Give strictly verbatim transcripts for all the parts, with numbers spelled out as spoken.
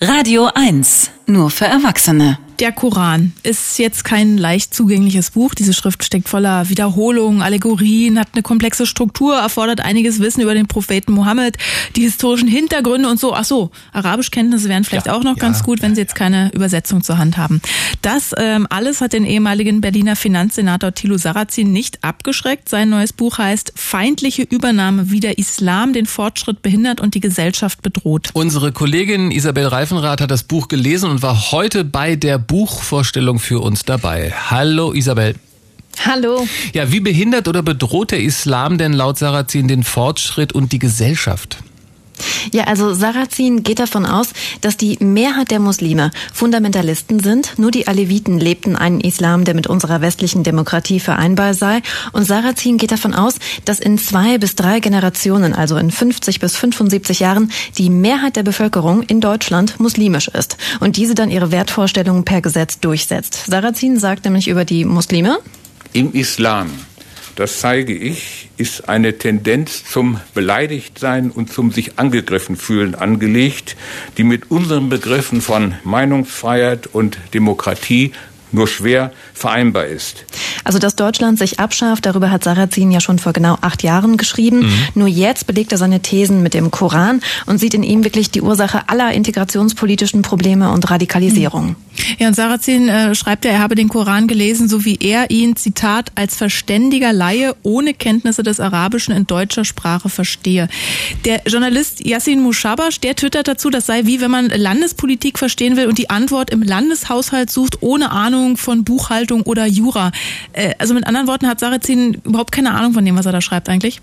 Radio eins, nur für Erwachsene. Der Koran ist jetzt kein leicht zugängliches Buch. Diese Schrift steckt voller Wiederholungen, Allegorien, hat eine komplexe Struktur, erfordert einiges Wissen über den Propheten Mohammed, die historischen Hintergründe und so. Ach so, Arabischkenntnisse wären vielleicht ja, auch noch ja, ganz gut, wenn Sie jetzt keine Übersetzung zur Hand haben. Das ähm, alles hat den ehemaligen Berliner Finanzsenator Thilo Sarrazin nicht abgeschreckt. Sein neues Buch heißt Feindliche Übernahme, wie der Islam den Fortschritt behindert und die Gesellschaft bedroht. Unsere Kollegin Isabel Reifenrath hat das Buch gelesen und war heute bei der Buchvorstellung für uns dabei. Hallo Isabel. Hallo. Ja, wie behindert oder bedroht der Islam denn laut Sarrazin den Fortschritt und die Gesellschaft? Ja, also Sarrazin geht davon aus, dass die Mehrheit der Muslime Fundamentalisten sind. Nur die Aleviten lebten einen Islam, der mit unserer westlichen Demokratie vereinbar sei. Und Sarrazin geht davon aus, dass in zwei bis drei Generationen, also in fünfzig bis fünfundsiebzig Jahren, die Mehrheit der Bevölkerung in Deutschland muslimisch ist und diese dann ihre Wertvorstellungen per Gesetz durchsetzt. Sarrazin sagt nämlich über die Muslime: Im Islam, das zeige ich, ist eine Tendenz zum Beleidigtsein und zum sich angegriffen fühlen angelegt, die mit unseren Begriffen von Meinungsfreiheit und Demokratie nur schwer vereinbar ist. Also, dass Deutschland sich abschafft, darüber hat Sarrazin ja schon vor genau acht Jahren geschrieben. Mhm. Nur jetzt belegt er seine Thesen mit dem Koran und sieht in ihm wirklich die Ursache aller integrationspolitischen Probleme und Radikalisierung. Mhm. Ja, und Sarrazin äh, schreibt ja, er habe den Koran gelesen, so wie er ihn, Zitat, als verständiger Laie ohne Kenntnisse des Arabischen in deutscher Sprache verstehe. Der Journalist Yassin Mushabash, der twittert dazu, das sei wie wenn man Landespolitik verstehen will und die Antwort im Landeshaushalt sucht, ohne Ahnung von Buchhaltung oder Jura. Äh, also mit anderen Worten hat Sarrazin überhaupt keine Ahnung von dem, was er da schreibt eigentlich.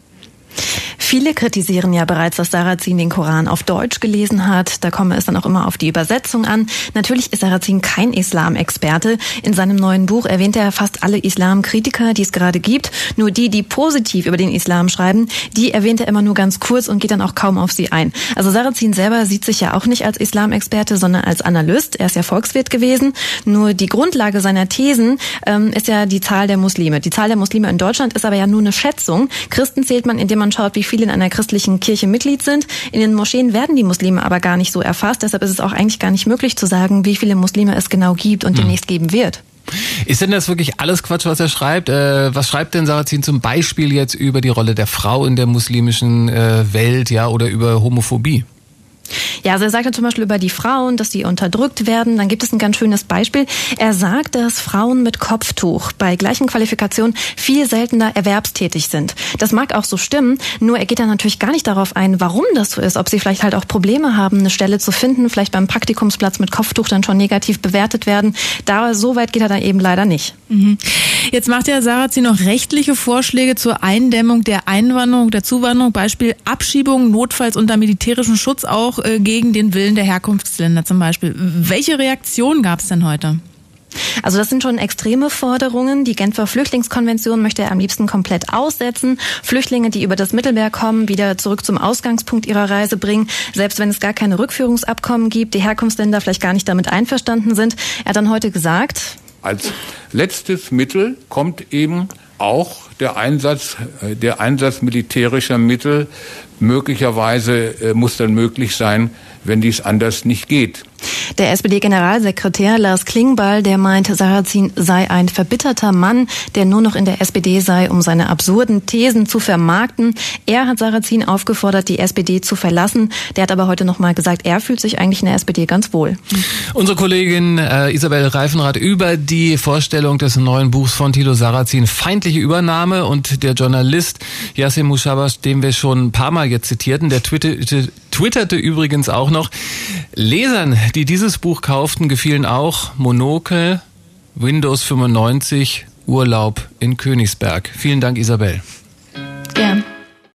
Viele kritisieren ja bereits, dass Sarrazin den Koran auf Deutsch gelesen hat. Da komme es dann auch immer auf die Übersetzung an. Natürlich ist Sarrazin kein Islamexperte. In seinem neuen Buch erwähnt er fast alle Islamkritiker, die es gerade gibt. Nur die, die positiv über den Islam schreiben, die erwähnt er immer nur ganz kurz und geht dann auch kaum auf sie ein. Also Sarrazin selber sieht sich ja auch nicht als Islamexperte, sondern als Analyst. Er ist ja Volkswirt gewesen. Nur die Grundlage seiner Thesen ähm, ist ja die Zahl der Muslime. Die Zahl der Muslime in Deutschland ist aber ja nur eine Schätzung. Christen zählt man, indem man schaut, wie viele in einer christlichen Kirche Mitglied sind. In den Moscheen werden die Muslime aber gar nicht so erfasst. Deshalb ist es auch eigentlich gar nicht möglich zu sagen, wie viele Muslime es genau gibt und demnächst geben wird. Ist denn das wirklich alles Quatsch, was er schreibt? Äh, was schreibt denn Sarrazin zum Beispiel jetzt über die Rolle der Frau in der muslimischen äh, Welt, ja, oder über Homophobie? Ja, also er sagt ja zum Beispiel über die Frauen, dass die unterdrückt werden. Dann gibt es ein ganz schönes Beispiel. Er sagt, dass Frauen mit Kopftuch bei gleichen Qualifikationen viel seltener erwerbstätig sind. Das mag auch so stimmen, nur er geht dann natürlich gar nicht darauf ein, warum das so ist. Ob sie vielleicht halt auch Probleme haben, eine Stelle zu finden, vielleicht beim Praktikumsplatz mit Kopftuch dann schon negativ bewertet werden. Da, so weit geht er dann eben leider nicht. Mhm. Jetzt macht ja Sarrazin noch rechtliche Vorschläge zur Eindämmung der Einwanderung, der Zuwanderung. Beispiel Abschiebung, notfalls unter militärischem Schutz auch äh, gegen den Willen der Herkunftsländer zum Beispiel. Welche Reaktion gab es denn heute? Also das sind schon extreme Forderungen. Die Genfer Flüchtlingskonvention möchte er am liebsten komplett aussetzen. Flüchtlinge, die über das Mittelmeer kommen, wieder zurück zum Ausgangspunkt ihrer Reise bringen, selbst wenn es gar keine Rückführungsabkommen gibt, die Herkunftsländer vielleicht gar nicht damit einverstanden sind. Er hat dann heute gesagt: Als letztes Mittel kommt eben auch der Einsatz, der Einsatz militärischer Mittel. Möglicherweise äh, muss dann möglich sein, wenn dies anders nicht geht. Der S P D-Generalsekretär Lars Klingbeil, der meint, Sarrazin sei ein verbitterter Mann, der nur noch in der S P D sei, um seine absurden Thesen zu vermarkten. Er hat Sarrazin aufgefordert, die S P D zu verlassen. Der hat aber heute nochmal gesagt, er fühlt sich eigentlich in der S P D ganz wohl. Unsere Kollegin äh, Isabel Reifenrath über die Vorstellung des neuen Buchs von Thilo Sarrazin, Feindliche Übernahme, und der Journalist Yassin Mushabash, den wir schon ein paar Mal jetzt zitierten, der twitterte, twitterte übrigens auch noch: Lesern, die dieses Buch kauften, gefielen auch Monokel, Windows fünfundneunzig, Urlaub in Königsberg. Vielen Dank, Isabel. Gern.